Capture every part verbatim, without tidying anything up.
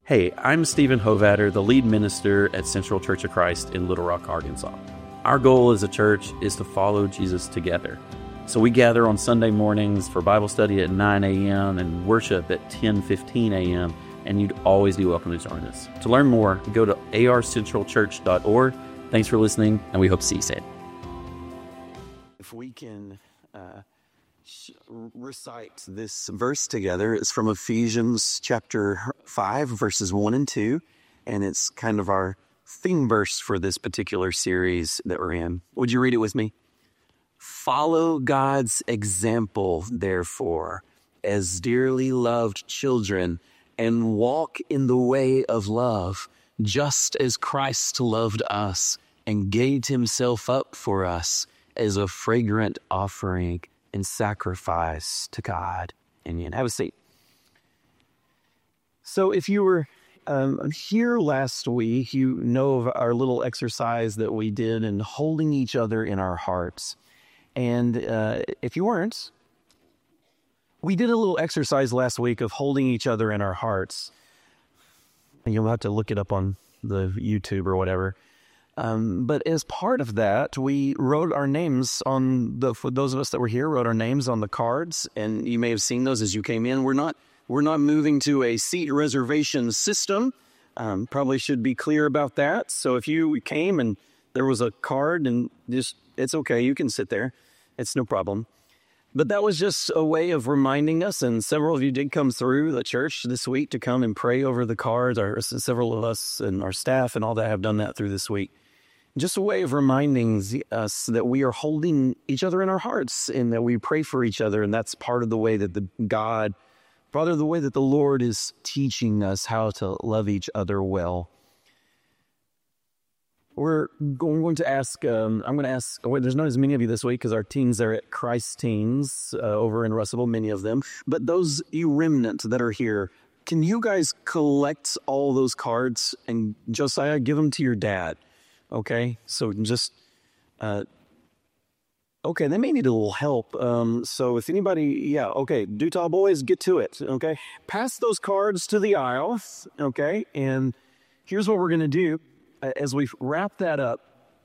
Hey, I'm Stephen Hovatter, the lead minister at Central Church of Christ in Little Rock, Arkansas. Our goal as a church is to follow Jesus together. So we gather on Sunday mornings for Bible study at nine a.m. and worship at ten fifteen a.m., and you'd always be welcome to join us. To learn more, go to a r central church dot org. Thanks for listening, and we hope to see you soon. If we can uh, sh- recite this verse together, it's from Ephesians chapter five, verses one and two, and it's kind of our theme verse for this particular series that we're in. Would you read it with me? Follow God's example, therefore, as dearly loved children, and walk in the way of love, just as Christ loved us and gave himself up for us as a fragrant offering and sacrifice to God. Amen. Have a seat. So if you were um, here last week, you know of our little exercise that we did in holding each other in our hearts. And uh, if you weren't, we did a little exercise last week of holding each other in our hearts. And you'll have to look it up on the YouTube or whatever. Um, but as part of that, we wrote our names on the, for those of us that were here, wrote our names on the cards. And you may have seen those as you came in. We're not, we're not moving to a seat reservation system. Um, probably should be clear about that. So if you came and there was a card and just, it's okay. You can sit there. It's no problem. But that was just a way of reminding us, and several of you did come through the church this week to come and pray over the cards. Our, several of us and our staff and all that have done that through this week. Just a way of reminding us that we are holding each other in our hearts and that we pray for each other. And that's part of the way that the God, part of the way that the Lord is teaching us how to love each other well. We're going to ask, um, I'm going to ask, oh, wait, there's not as many of you this week because our teens are at Christ Teens uh, over in Russellville, many of them. But those you remnant that are here, can you guys collect all those cards and, Josiah, give them to your dad? Okay, so just, uh, okay, they may need a little help. Um, so if anybody, yeah, okay, Utah boys, get to it, okay? Pass those cards to the aisle, okay? And here's what we're going to do. As we wrap that up,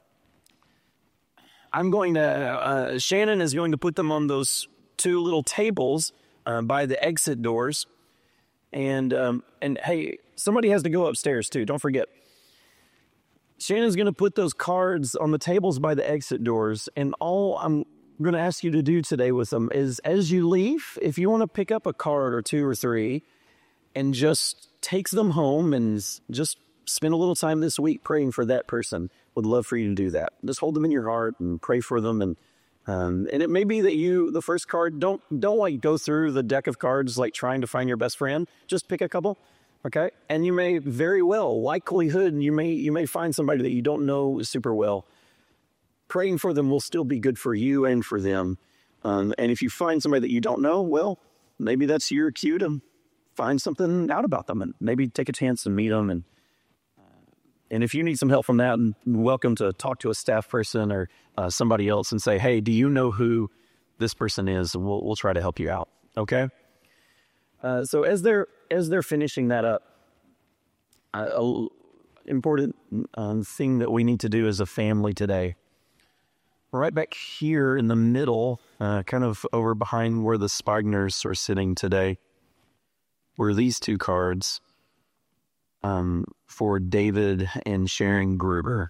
I'm going to, uh, Shannon is going to put them on those two little tables uh, by the exit doors. And, um, and hey, somebody has to go upstairs too, don't forget. Shannon's going to put those cards on the tables by the exit doors. And all I'm going to ask you to do today with them is, as you leave, if you want to pick up a card or two or three and just take them home and just spend a little time this week praying for that person. Would love for you to do that. Just hold them in your heart and pray for them. And um, and it may be that you, the first card, don't don't like go through the deck of cards like trying to find your best friend. Just pick a couple, okay? And you may very well, likelihood, you may you may find somebody that you don't know super well. Praying for them will still be good for you and for them. Um, and if you find somebody that you don't know, well, maybe that's your cue to find something out about them and maybe take a chance and meet them. And And if you need some help from that, welcome to talk to a staff person or uh, somebody else and say, hey, do you know who this person is? And we'll we'll try to help you out. Okay. Uh, so as they're as they're finishing that up, uh, a important uh, thing that we need to do as a family today. Right back here in the middle, uh, kind of over behind where the Spagners are sitting today, were these two cards. Um, for David and Sharon Gruber.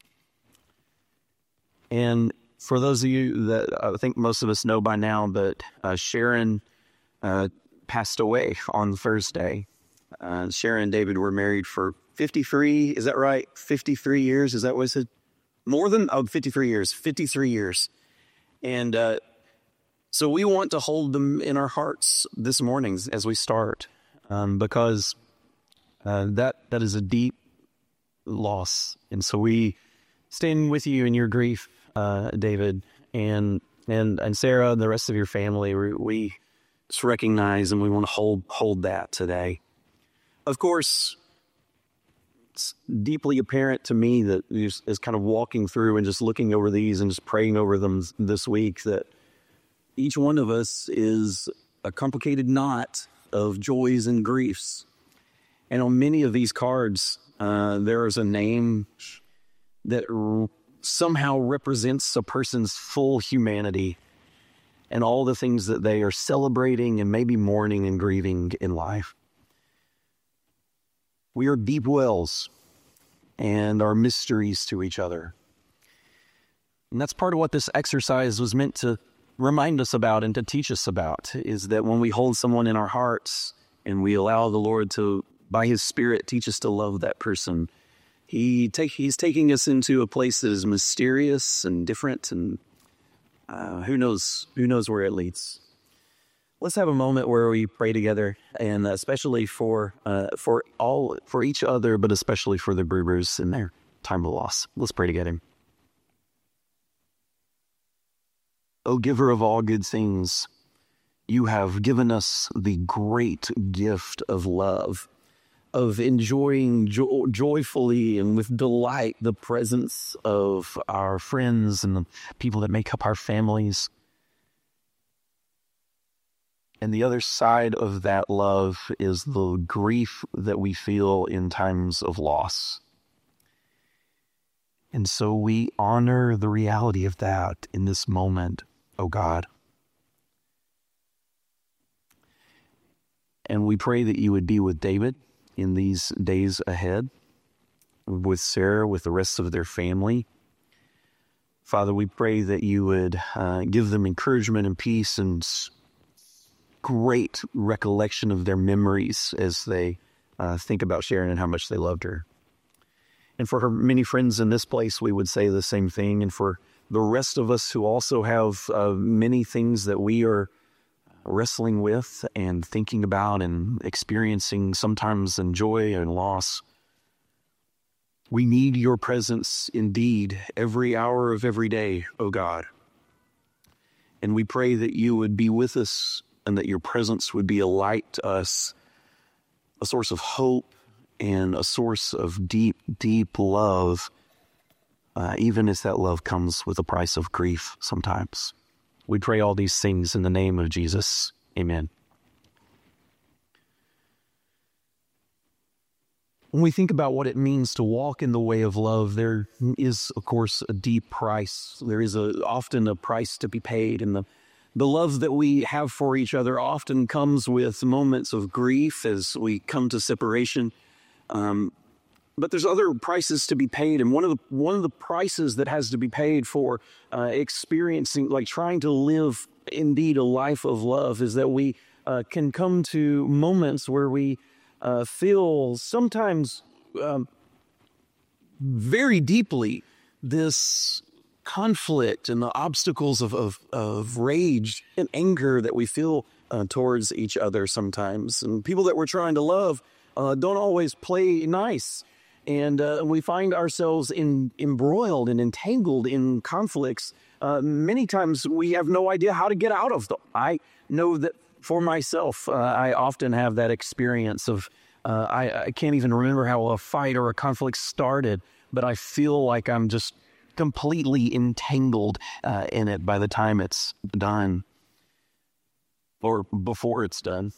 And for those of you that I think most of us know by now, but uh, Sharon uh, passed away on Thursday. Uh, Sharon and David were married for fifty-three, is that right? fifty-three years, is that what it said? More than, oh, fifty-three years, fifty-three years. And uh, so we want to hold them in our hearts this morning as we start, um, because Uh, that that is a deep loss, and so we stand with you in your grief, uh, David, and and and Sarah, and the rest of your family. We, we just recognize, and we want to hold hold that today. Of course, it's deeply apparent to me that is, is kind of walking through and just looking over these and just praying over them this week, that each one of us is a complicated knot of joys and griefs. And on many of these cards, uh, there is a name that r- somehow represents a person's full humanity and all the things that they are celebrating and maybe mourning and grieving in life. We are deep wells and are mysteries to each other. And that's part of what this exercise was meant to remind us about and to teach us about, is that when we hold someone in our hearts and we allow the Lord to, by his Spirit, teach us to love that person, he take, he's taking us into a place that is mysterious and different, and uh, who knows, who knows where it leads. Let's have a moment where we pray together, and especially for uh, for all for each other, but especially for the Brubers in their time of loss. Let's pray together. O giver of all good things, you have given us the great gift of love, of enjoying jo- joyfully and with delight the presence of our friends and the people that make up our families. And the other side of that love is the grief that we feel in times of loss. And so we honor the reality of that in this moment, O God. And we pray that you would be with David in these days ahead, with Sarah, with the rest of their family. Father, we pray that you would uh, give them encouragement and peace and great recollection of their memories as they uh, think about Sharon and how much they loved her. And for her many friends in this place, we would say the same thing. And for the rest of us who also have uh, many things that we are wrestling with and thinking about and experiencing, sometimes in joy and loss, we need your presence indeed every hour of every day, O God. And we pray that you would be with us and that your presence would be a light to us, a source of hope and a source of deep, deep love, uh, even as that love comes with a price of grief sometimes. We pray all these things in the name of Jesus. Amen. When we think about what it means to walk in the way of love, there is, of course, a deep price. There is a, often a price to be paid, and the The love that we have for each other often comes with moments of grief as we come to separation. Um, but there's other prices to be paid. And one of the one of the prices that has to be paid for uh, experiencing, like trying to live indeed a life of love, is that we uh, can come to moments where we uh, feel sometimes um, very deeply this conflict and the obstacles of, of, of rage and anger that we feel uh, towards each other sometimes. And people that we're trying to love uh, don't always play nice. And uh, we find ourselves in, embroiled and entangled in conflicts. Uh, many times we have no idea how to get out of them. I know that for myself, uh, I often have that experience of uh, I, I can't even remember how a fight or a conflict started, but I feel like I'm just completely entangled uh, in it by the time it's done or before it's done.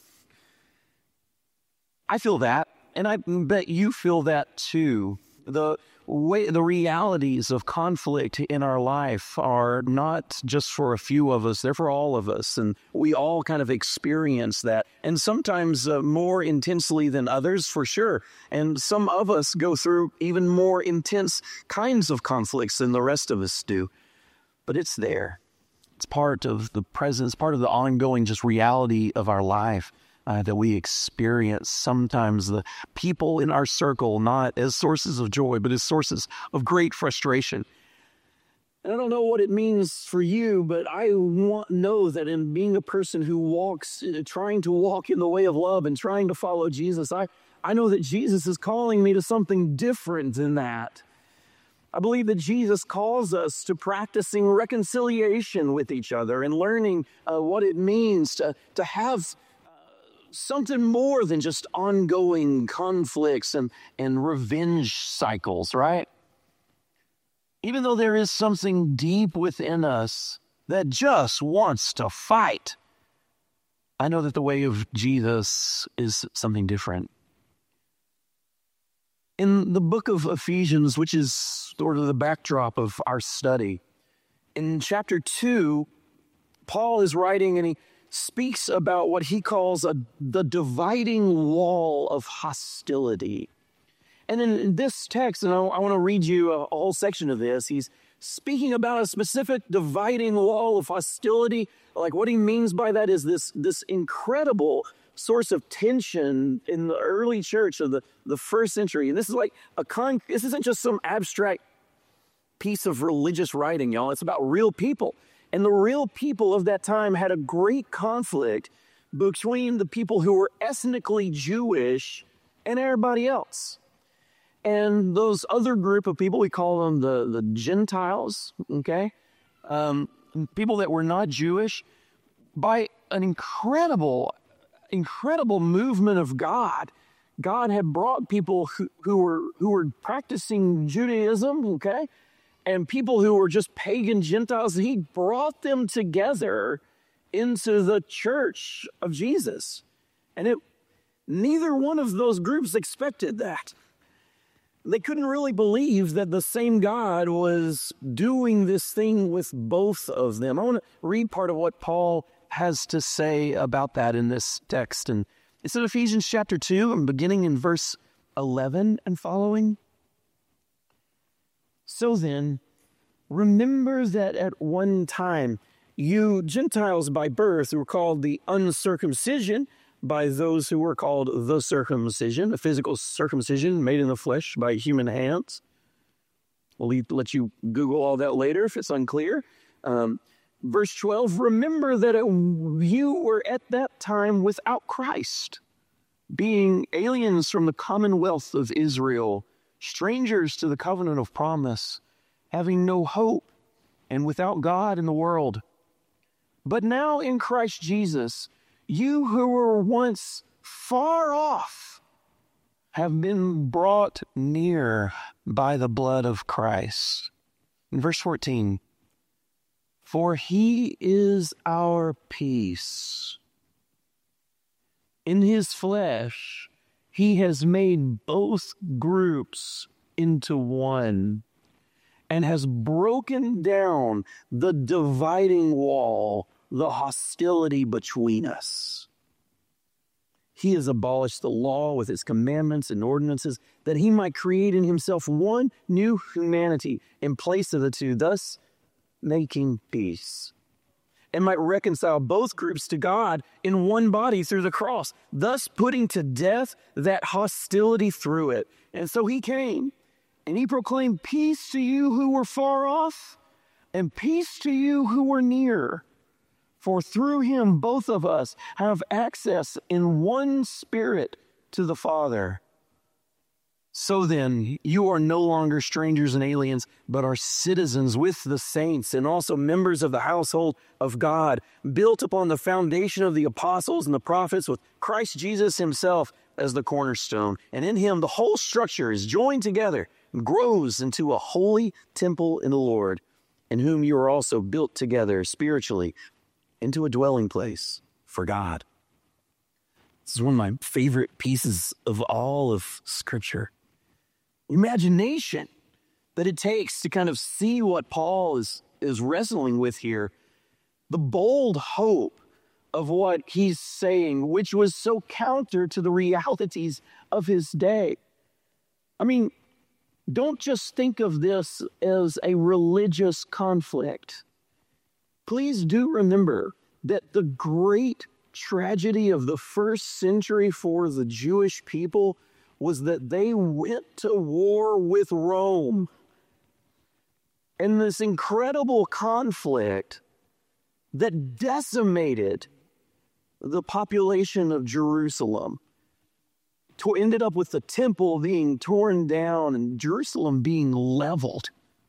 I feel that, and I bet you feel that too. The way, the realities of conflict in our life are not just for a few of us, they're for all of us, and we all kind of experience that, and sometimes uh, more intensely than others, for sure. And some of us go through even more intense kinds of conflicts than the rest of us do, but it's there. It's part of the presence, part of the ongoing just reality of our life. Uh, that we experience sometimes the people in our circle not as sources of joy, but as sources of great frustration. And I don't know what it means for you, but I want, know that in being a person who walks, uh, trying to walk in the way of love and trying to follow Jesus, I, I know that Jesus is calling me to something different than that. I believe that Jesus calls us to practicing reconciliation with each other and learning uh, what it means to, to have something more than just ongoing conflicts and, and revenge cycles, right? Even though there is something deep within us that just wants to fight, I know that the way of Jesus is something different. In the book of Ephesians, which is sort of the backdrop of our study, in chapter two, Paul is writing and he speaks about what he calls a, the dividing wall of hostility. And in this text, and I, I want to read you a, a whole section of this, he's speaking about a specific dividing wall of hostility. Like what he means by that is this, this incredible source of tension in the early church of the, the first century. And this is like a con, this isn't just some abstract piece of religious writing, y'all. It's about real people. And the real people of that time had a great conflict between the people who were ethnically Jewish and everybody else. And those other group of people, we call them the, the Gentiles, okay? Um, people that were not Jewish, by an incredible, incredible movement of God, God had brought people who, who were who were practicing Judaism, okay? And people who were just pagan Gentiles, he brought them together into the church of Jesus. And it, neither one of those groups expected that. They couldn't really believe that the same God was doing this thing with both of them. I want to read part of what Paul has to say about that in this text. And it's in Ephesians chapter two, and beginning in verse eleven and following. So then, remember that at one time, you Gentiles by birth were called the uncircumcision by those who were called the circumcision, a physical circumcision made in the flesh by human hands. We'll let you Google all that later if it's unclear. Um, verse twelve, remember that it, you were at that time without Christ, being aliens from the commonwealth of Israel, strangers to the covenant of promise, having no hope, and without God in the world. But now in Christ Jesus, you who were once far off have been brought near by the blood of Christ. In verse fourteen, for he is our peace. In his flesh, he has made both groups into one and has broken down the dividing wall, the hostility between us. He has abolished the law with its commandments and ordinances, that he might create in himself one new humanity in place of the two, thus making peace, and might reconcile both groups to God in one body through the cross, thus putting to death that hostility through it. And so he came, and he proclaimed peace to you who were far off, and peace to you who were near. For through him both of us have access in one spirit to the Father. So then, you are no longer strangers and aliens, but are citizens with the saints and also members of the household of God, built upon the foundation of the apostles and the prophets, with Christ Jesus himself as the cornerstone. And in him, the whole structure is joined together and grows into a holy temple in the Lord, in whom you are also built together spiritually into a dwelling place for God. This is one of my favorite pieces of all of Scripture. Imagination that it takes to kind of see what Paul is, is wrestling with here. The bold hope of what he's saying, which was so counter to the realities of his day. I mean, don't just think of this as a religious conflict. Please do remember that the great tragedy of the first century for the Jewish people was that they went to war with Rome. And this incredible conflict that decimated the population of Jerusalem to ended up with the temple being torn down and Jerusalem being leveled.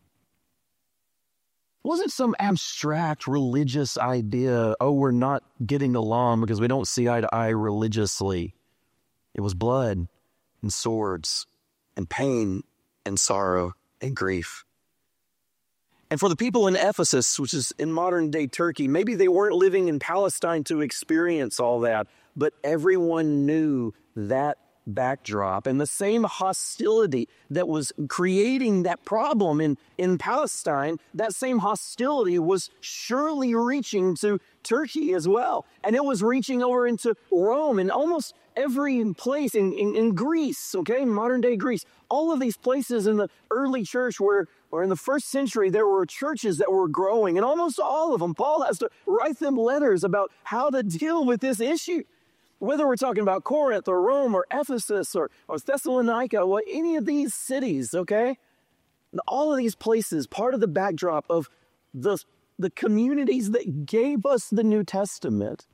It wasn't some abstract religious idea, oh, we're not getting along because we don't see eye to eye religiously. It was blood and swords and pain and sorrow and grief. And for the people in Ephesus, which is in modern day Turkey, maybe they weren't living in Palestine to experience all that, but everyone knew that backdrop and the same hostility that was creating that problem in, in Palestine, that same hostility was surely reaching to Turkey as well. And it was reaching over into Rome and almost every place in, in, in Greece, okay, modern day Greece. All of these places in the early church where, or in the first century, there were churches that were growing, and almost all of them, Paul has to write them letters about how to deal with this issue. Whether we're talking about Corinth or Rome or Ephesus or, or Thessalonica, well, any of these cities, okay? And all of these places, part of the backdrop of the, the communities that gave us the New Testament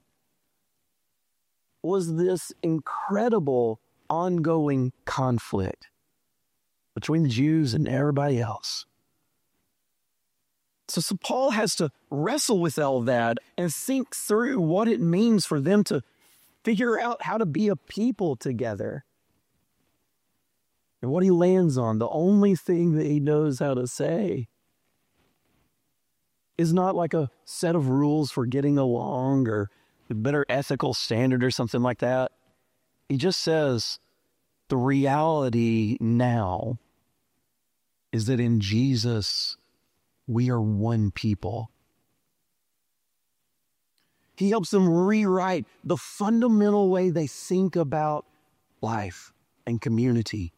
was this incredible ongoing conflict between the Jews and everybody else. So, so Paul has to wrestle with all that and think through what it means for them to figure out how to be a people together. And what he lands on, the only thing that he knows how to say, is not like a set of rules for getting along or a better ethical standard or something like that. He just says, the reality now is that in Jesus, we are one people. He helps them rewrite the fundamental way they think about life and community.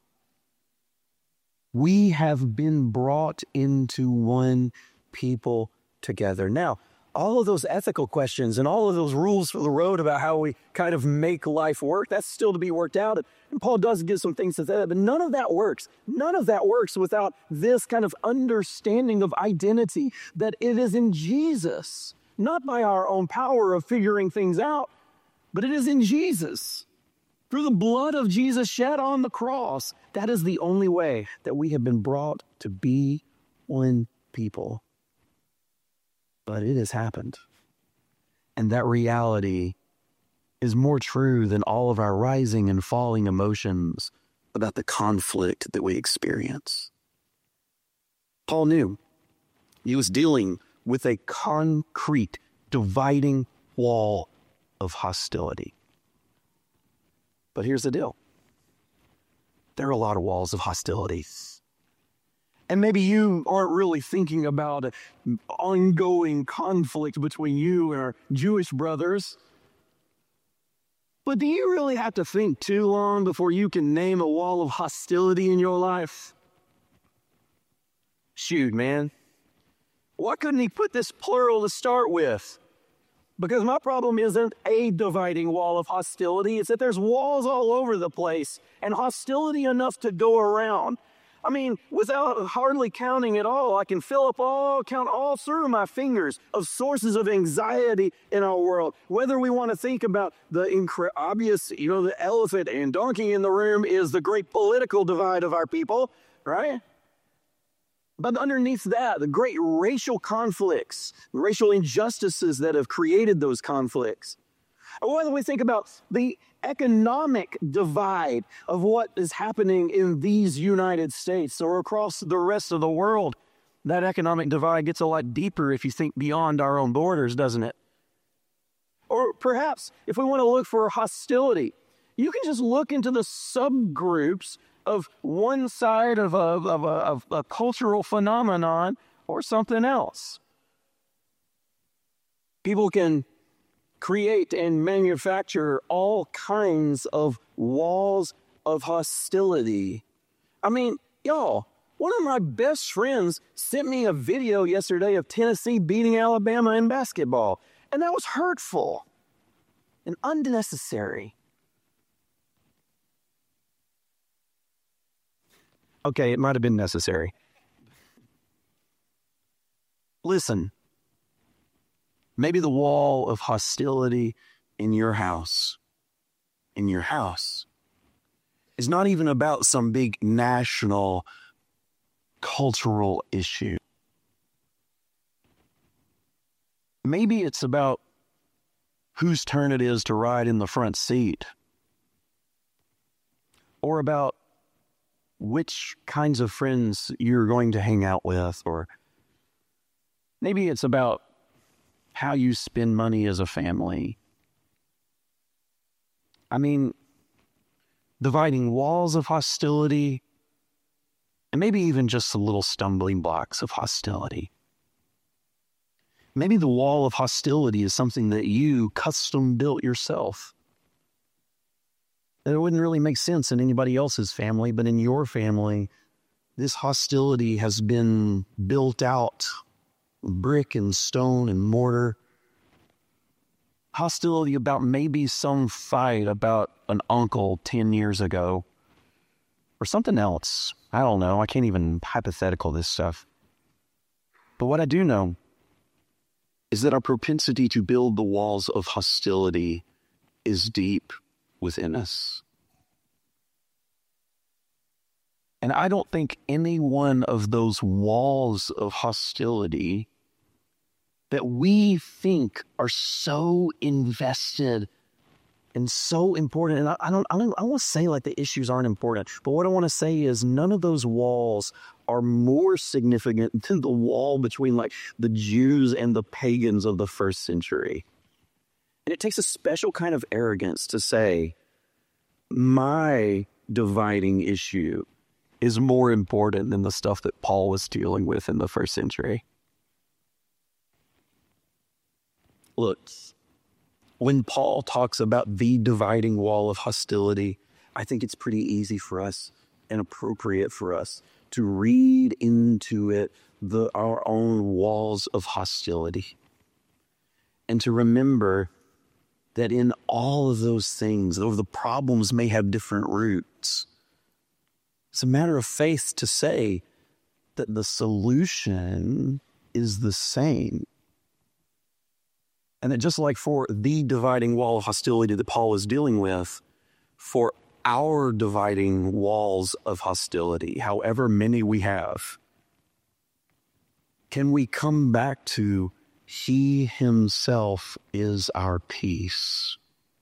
We have been brought into one people together. Now, all of those ethical questions and all of those rules for the road about how we kind of make life work, that's still to be worked out. And Paul does give some things to that, but none of that works. None of that works without this kind of understanding of identity, that it is in Jesus, not by our own power of figuring things out, but it is in Jesus. Through the blood of Jesus shed on the cross, that is the only way that we have been brought to be one people. But it has happened. And that reality is more true than all of our rising and falling emotions about the conflict that we experience. Paul knew he was dealing with a concrete, dividing wall of hostility. But here's the deal. There are a lot of walls of hostility. And maybe you aren't really thinking about an ongoing conflict between you and our Jewish brothers. But do you really have to think too long before you can name a wall of hostility in your life? Shoot, man. Why couldn't he put this plural to start with? Because my problem isn't a dividing wall of hostility. It's that there's walls all over the place and hostility enough to go around. I mean, without hardly counting at all, I can fill up all, count all through my fingers of sources of anxiety in our world. Whether we want to think about the incre- obvious, you know, the elephant and donkey in the room is the great political divide of our people, right? But underneath that, the great racial conflicts, racial injustices that have created those conflicts. Or whether we think about the economic divide of what is happening in these United States or across the rest of the world, that economic divide gets a lot deeper if you think beyond our own borders, doesn't it? Or perhaps if we want to look for hostility, you can just look into the subgroups of one side of a, of a, of a cultural phenomenon or something else. People can create and manufacture all kinds of walls of hostility. I mean, y'all, one of my best friends sent me a video yesterday of Tennessee beating Alabama in basketball, and that was hurtful and unnecessary. Okay, it might have been necessary. Listen, maybe the wall of hostility in your house, in your house, is not even about some big national cultural issue. Maybe it's about whose turn it is to ride in the front seat, or about which kinds of friends you're going to hang out with, or maybe it's about how you spend money as a family. I mean, dividing walls of hostility, and maybe even just the little stumbling blocks of hostility. Maybe the wall of hostility is something that you custom built yourself. It wouldn't really make sense in anybody else's family, but in your family, this hostility has been built out, brick and stone and mortar. Hostility about maybe some fight about an uncle ten years ago, or something else. I don't know. I can't even hypothetical this stuff. But what I do know is that our propensity to build the walls of hostility is deep within us. And I don't think any one of those walls of hostility that we think are so invested and so important. And I, I don't, I don't, I want to say like the issues aren't important, but what I want to say is none of those walls are more significant than the wall between like the Jews and the pagans of the first century. And it takes a special kind of arrogance to say, my dividing issue is more important than the stuff that Paul was dealing with in the first century. Look, when Paul talks about the dividing wall of hostility, I think it's pretty easy for us and appropriate for us to read into it the, our own walls of hostility. And to remember that in all of those things, though the problems may have different roots, it's a matter of faith to say that the solution is the same. And that just like for the dividing wall of hostility that Paul was dealing with, for our dividing walls of hostility, however many we have, can we come back to He Himself is our peace?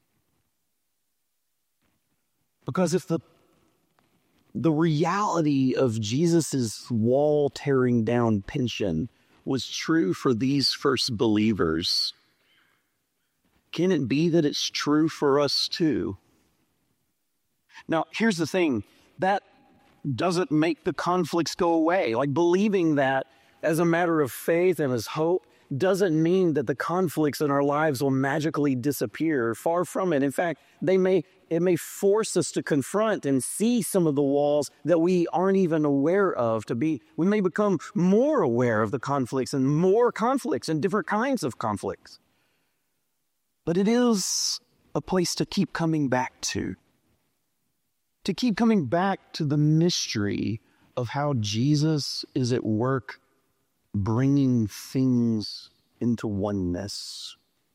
Because if the the reality of Jesus's wall tearing down pension was true for these first believers, can it be that it's true for us too? Now, here's the thing. That doesn't make the conflicts go away. Like believing that as a matter of faith and as hope doesn't mean that the conflicts in our lives will magically disappear. Far from it. In fact, they may it may force us to confront and see some of the walls that we aren't even aware of. To be, we may become more aware of the conflicts and more conflicts and different kinds of conflicts. But it is a place to keep coming back to. To keep coming back to the mystery of how Jesus is at work bringing things into oneness.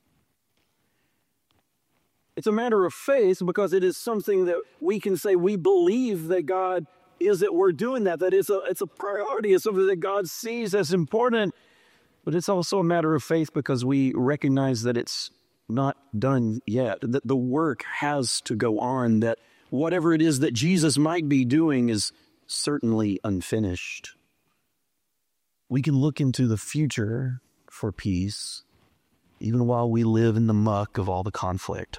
It's a matter of faith because it is something that we can say we believe that God is at work doing that. That it's a, it's a priority. It's something that God sees as important. But it's also a matter of faith because we recognize that it's not done yet, that the work has to go on, that whatever it is that Jesus might be doing is certainly unfinished. We can look into the future for peace, even while we live in the muck of all the conflict.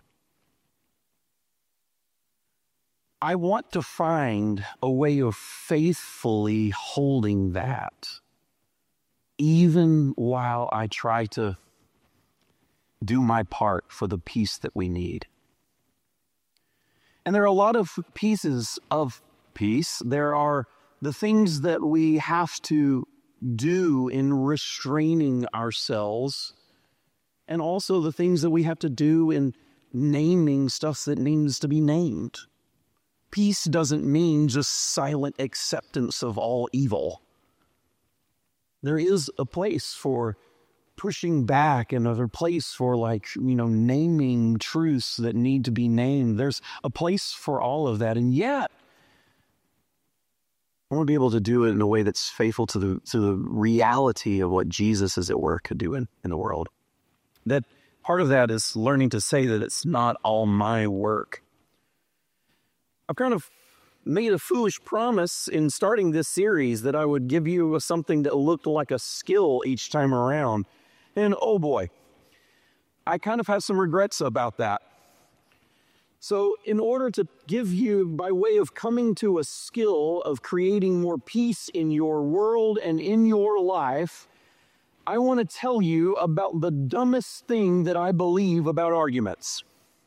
I want to find a way of faithfully holding that, even while I try to do my part for the peace that we need. And there are a lot of pieces of peace. There are the things that we have to do in restraining ourselves, and also the things that we have to do in naming stuff that needs to be named. Peace doesn't mean just silent acceptance of all evil. There is a place for pushing back, and another place for, like, you know, naming truths that need to be named. There's a place for all of that. And yet, I want to be able to do it in a way that's faithful to the to the reality of what Jesus is at work doing in the world. That part of that is learning to say that it's not all my work. I've kind of made a foolish promise in starting this series that I would give you something that looked like a skill each time around. And oh boy, I kind of have some regrets about that. So in order to give you, by way of coming to a skill of creating more peace in your world and in your life, I want to tell you about the dumbest thing that I believe about arguments.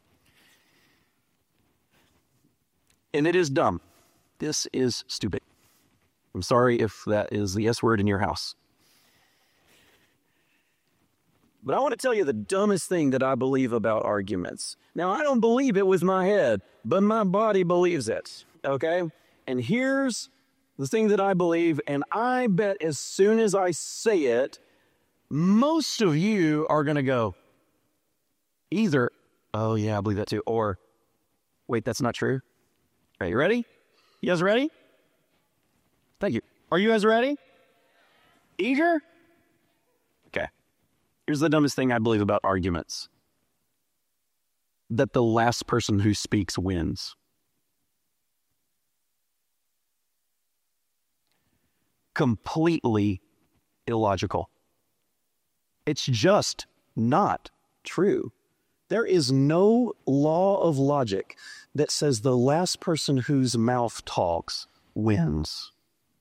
And it is dumb. This is stupid. I'm sorry if that is the S word in your house. But I want to tell you the dumbest thing that I believe about arguments. Now, I don't believe it with my head, but my body believes it, okay? And here's the thing that I believe, and I bet as soon as I say it, most of you are going to go, either, oh yeah, I believe that too, or, wait, that's not true. All right, you ready? You guys ready? Thank you. Are you guys ready? Eager? Okay. Here's the dumbest thing I believe about arguments. That the last person who speaks wins. Completely illogical. It's just not true. There is no law of logic that says the last person whose mouth talks wins.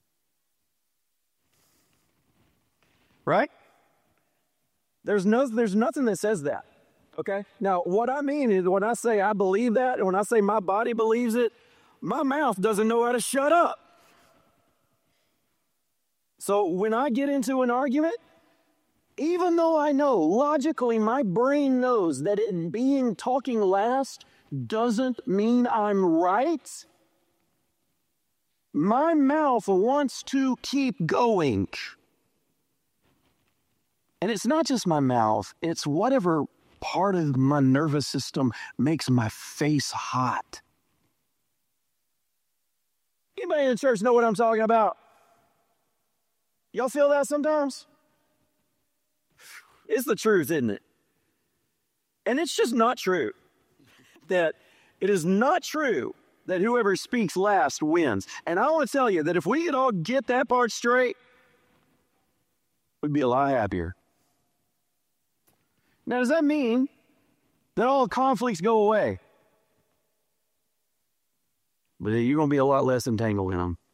Right? There's no, there's nothing that says that. Okay? Now, what I mean is when I say I believe that, and when I say my body believes it, my mouth doesn't know how to shut up. So when I get into an argument, even though I know logically my brain knows that it being talking last doesn't mean I'm right, my mouth wants to keep going. And it's not just my mouth, it's whatever part of my nervous system makes my face hot. Anybody in the church know what I'm talking about? Y'all feel that sometimes? It's the truth, isn't it? And it's just not true. That it is not true that whoever speaks last wins. And I want to tell you that if we could all get that part straight, we'd be a lot happier. Now, does that mean that all conflicts go away? But you're going to be a lot less entangled in them.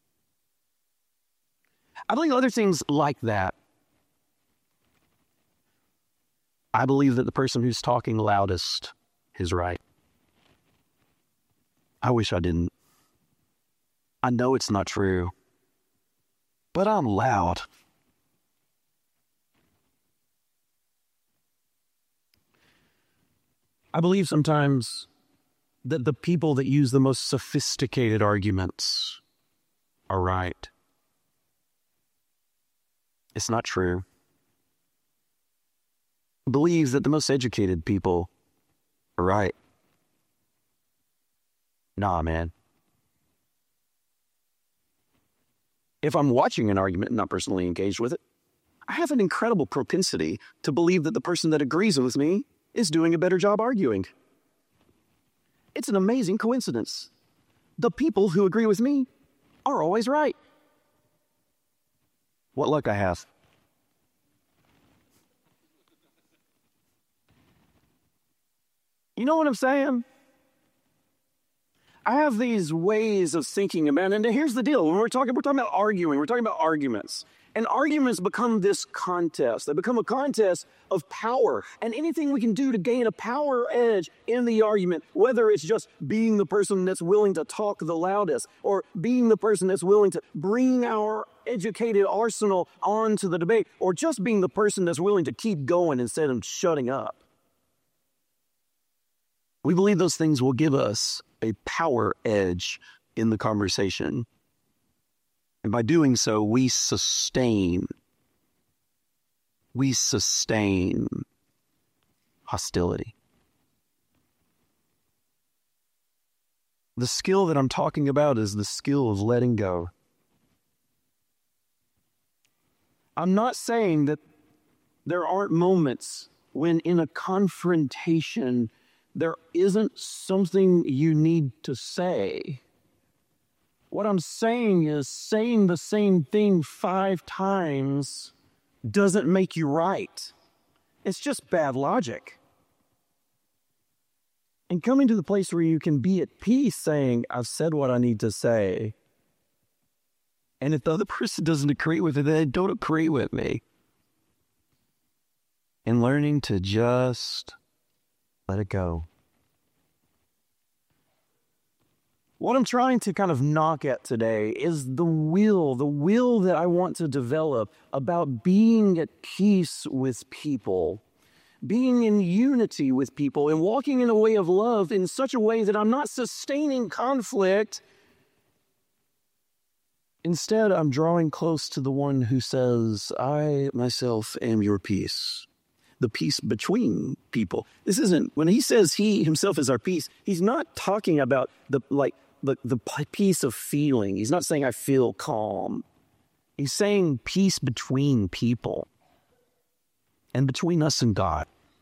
I believe other things like that. I believe that the person who's talking loudest is right. I wish I didn't. I know it's not true, but I'm loud. I believe sometimes that the people that use the most sophisticated arguments are right. It's not true. I believe that the most educated people are right. Nah, man. If I'm watching an argument and not personally engaged with it, I have an incredible propensity to believe that the person that agrees with me is doing a better job arguing. It's an amazing coincidence. The people who agree with me are always right. What luck I have. You know what I'm saying? I have these ways of thinking about it. And here's the deal. When we're talking, we're talking about arguing. We're talking about arguments. And arguments become this contest. They become a contest of power. And anything we can do to gain a power edge in the argument, whether it's just being the person that's willing to talk the loudest, or being the person that's willing to bring our educated arsenal onto the debate, or just being the person that's willing to keep going instead of shutting up. We believe those things will give us a power edge in the conversation. And by doing so, we sustain, we sustain hostility. The skill that I'm talking about is the skill of letting go. I'm not saying that there aren't moments when in a confrontation there isn't something you need to say. What I'm saying is saying the same thing five times doesn't make you right. It's just bad logic. And coming to the place where you can be at peace saying, I've said what I need to say. And if the other person doesn't agree with it, then they don't agree with me. And learning to just let it go. What I'm trying to kind of knock at today is the will, the will that I want to develop about being at peace with people, being in unity with people, and walking in a way of love in such a way that I'm not sustaining conflict. Instead, I'm drawing close to the one who says, I myself am your peace. The peace between people. This isn't, when he says he himself is our peace, he's not talking about the, like, the, the peace of feeling. He's not saying I feel calm. He's saying peace between people and between us and God.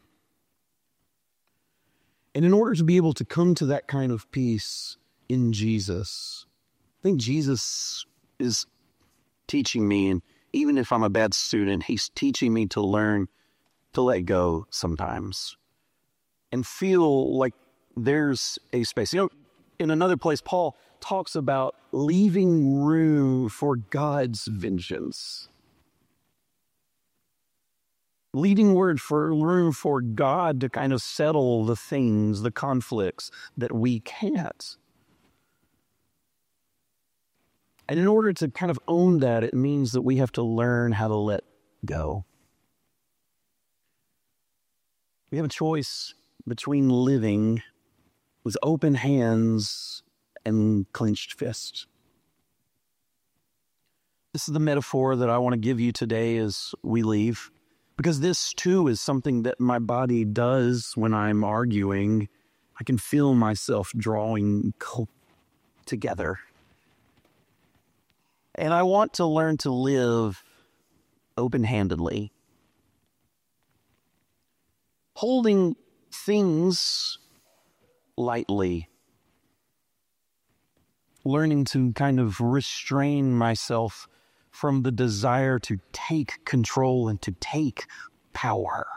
And in order to be able to come to that kind of peace in Jesus, I think Jesus is teaching me, and even if I'm a bad student, he's teaching me to learn to let go sometimes and feel like there's a space. You know, in another place, Paul talks about leaving room for God's vengeance. Leading word for room for God to kind of settle the things, the conflicts that we can't. And in order to kind of own that, it means that we have to learn how to let go. We have a choice between living with open hands and clenched fists. This is the metaphor that I want to give you today as we leave, because this too is something that my body does when I'm arguing. I can feel myself drawing together. And I want to learn to live open-handedly, holding things lightly, learning to kind of restrain myself from the desire to take control and to take power.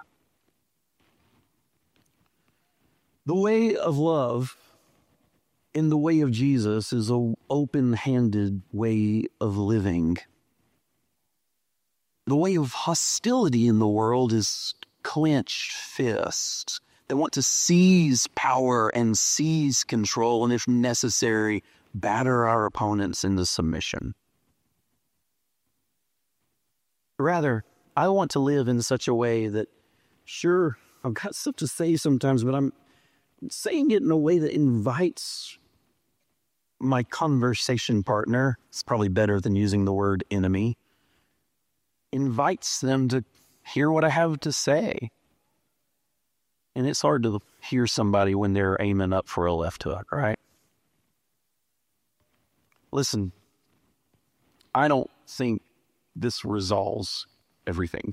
The way of love in the way of Jesus is an open-handed way of living. The way of hostility in the world is clenched fists. They want to seize power and seize control, and if necessary, batter our opponents into submission. Rather, I want to live in such a way that, sure, I've got stuff to say sometimes, but I'm saying it in a way that invites my conversation partner, it's probably better than using the word enemy, invites them to hear what I have to say. And it's hard to hear somebody when they're aiming up for a left hook, right? Listen, I don't think this resolves everything.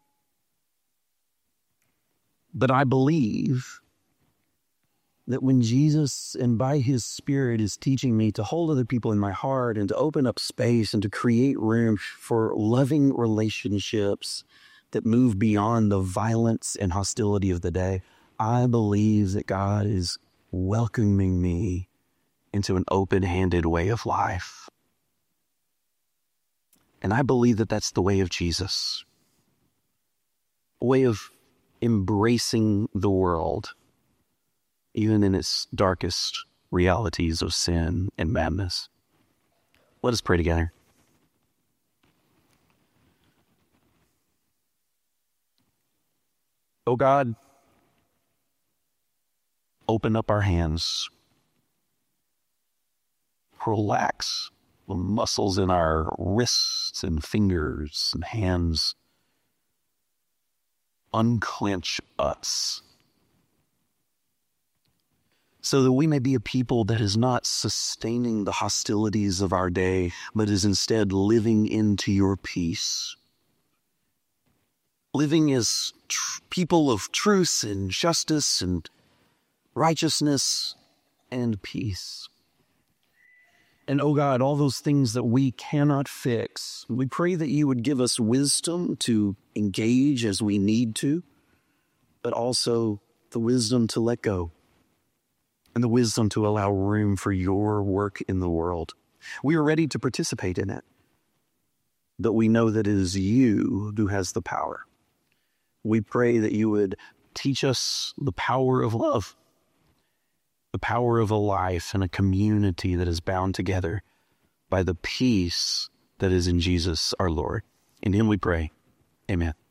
But I believe that when Jesus and by his Spirit is teaching me to hold other people in my heart and to open up space and to create room for loving relationships that move beyond the violence and hostility of the day, I believe that God is welcoming me into an open-handed way of life. And I believe that that's the way of Jesus. A way of embracing the world, even in its darkest realities of sin and madness. Let us pray together. Oh God, open up our hands. Relax the muscles in our wrists and fingers and hands. Unclench us, so that we may be a people that is not sustaining the hostilities of our day, but is instead living into your peace. Living as tr- people of truth and justice and righteousness and peace. And oh God, all those things that we cannot fix, we pray that you would give us wisdom to engage as we need to, but also the wisdom to let go. and the wisdom to allow room for your work in the world. We are ready to participate in it, but we know that it is you who has the power. We pray that you would teach us the power of love, the power of a life and a community that is bound together by the peace that is in Jesus our Lord. In him we pray. Amen.